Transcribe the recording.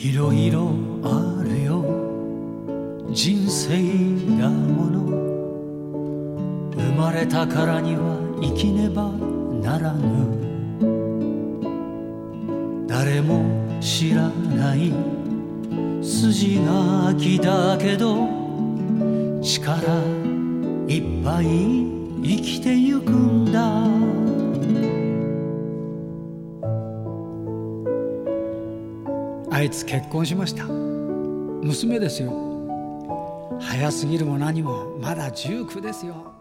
いろいろあるよ人生だもの、生まれたからには生きねばならぬ、誰も知らない筋書きだけど力いっぱい生きてゆくんだ。あいつ結婚しました。娘ですよ。早すぎるも何もまだ19ですよ。